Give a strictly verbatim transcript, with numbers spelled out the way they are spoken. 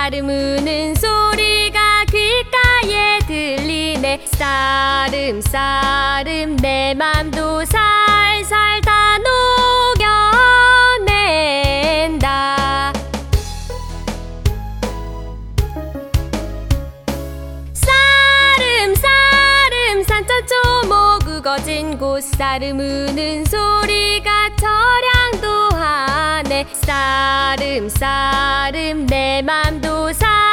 쌀음 우는 소리가 귓가에 들리네. 쌀음 쌀음 내 맘도 살살 다 녹여낸다. 쌀음 쌀음 산천초목 우거진 곳 쌀음 우는 소리가 처량도 하네. 쌀음 쌀음 내 맘도 살